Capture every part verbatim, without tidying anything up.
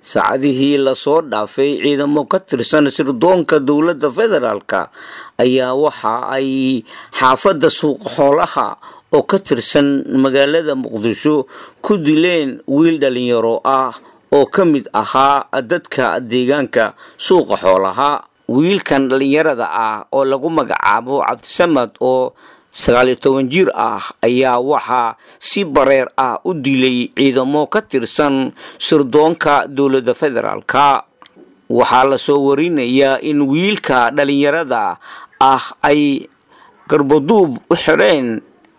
saacadihii la soo dhaafay ciidamo ka tirsan sirdoonka dowladda federaalka ayaa waxa ay xaafadda suuqa xoolaha oo ka tirsan magaalada Muqdisho ku dileen wiil dhalinyaro ah oo ka mid ahaa dadka deegaanka suuqa xoolaha. wiilkan dhalinyarada ah oo lagu magacaabo Cabdisamad oo sagaal iyo toban jir ah ayaa waxa si bareer ah u dilay ciidamo ka tirsan sirdoonka dowladda federaalka. waxaa la soo warinayaa in wiilka dhalinyarada ah ay garbaduub u xireen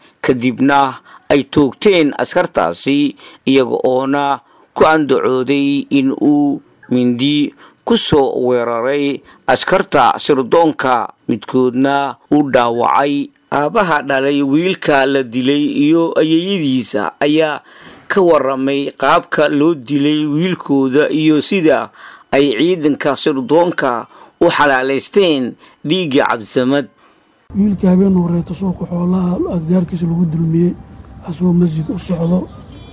kadibna ay toogteen askartaasi iyaga oona ku andacooday in uu mindi ku soo weeraray askarta sirdoonka midkoodna uu dhaawacay. aabaha dhalay wiilka la dilay iyo ayaydiisa ayaa ka waramay qaabka loo dilay wiilkooda iyo sida ay ciidanka sirdoonka u xalaaleysteen dhiigga Cabdisamad. wiilka habeen horeeto suuqa xoolaha agagaarkiisa lagu dulmiyay asoo masjid u socdo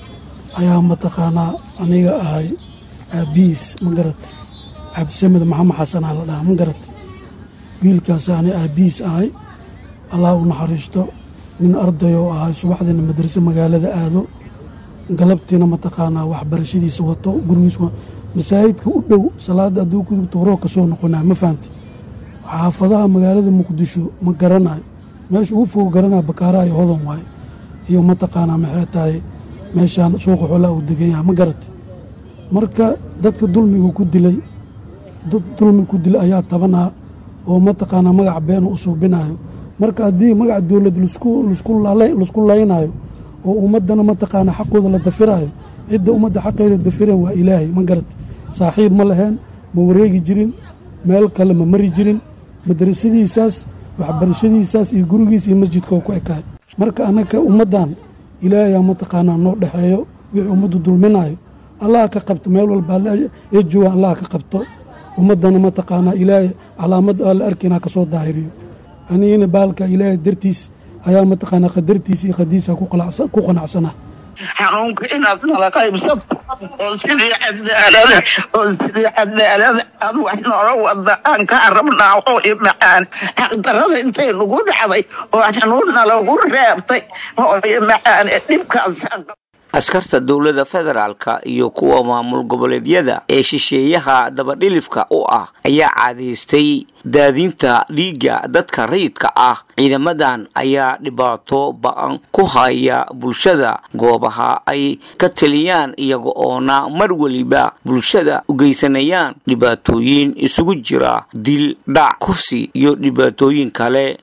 ayaa mataqaanaa aniga ahay aabiis ma garat Cabdisamad Maxamed Xasan la dhahaa ma garat wiilkaas aan aabiis ahay Allah u naxariisto nin ardayo ahay subaxdii madrasa magaalada aado galabtiina mataqaanaa waxbarashadiisa wato gurigiisa masaajidka u dhow salaada aduu ku tooro ka soo noqonaa ma fahanti xaafadaha magaalada Muqdisho ma garanayo meesha uu fog garanaa Bakaara iyo Hodan waay iyo mataqaanaa maxay tahay meeshaan suuqa xoolaha u degan yahay ma garat marka dadka dulmiga ku dilay dad dulmi ku dilay ayaa tabana oo mataqaanaa magac been u soo binayo marka hadii magac dawlad lusku lusku laalay lusku laynayo oo ummadana mataqaanaa xaqooda la dafirayo cidda ummadda xaqeeda dafiran waa Ilaahay ma garat saaxiib ma lahayn ma wareegi jirin meel kale ma mari jirin madrasadiisaas waxbarashadiisaas iyo gurigiisa iyo masjidka ku ekaay marka anaka ummadan Ilaahay ma taqaana noo dhaxeeyo wixii ummadu dulminayo Allah ka qabto meel walba ee jooga Allah ka qabto ummadana ma taqaana Ilaahay calaamad la arkina ka soo daahiriyo anina baalka Ilaahay dartiis ayaa ma taqaana qadartiisa iyo qadiisa ku qalacsan ku qanacsana xanuunka inaad nala qaybsato oo sidii cadaalada oo sidii cadaalada aad wax noola wada aan ka rabnaa oo imacaan xaqdarada intay lagu dhacday oo xanuunna lagu reebtay oo imacaan dhibkaas. askarta dowladda federaalka iyo kuwa maamul goboleedyada ee shisheeyaha dabadhilifka u ah ayaa caadaystay daadinta dhiigga dadka rayidka ah. ciidamadan ayaa dhibaato ba'an ku haya bulshada goobaha ay ka taliyaan iyaga oona mar waliba bulshada u geysanayaan dhibaatooyin isugu jira dil, dhac, kufsi iyo dhibaatooyin kale.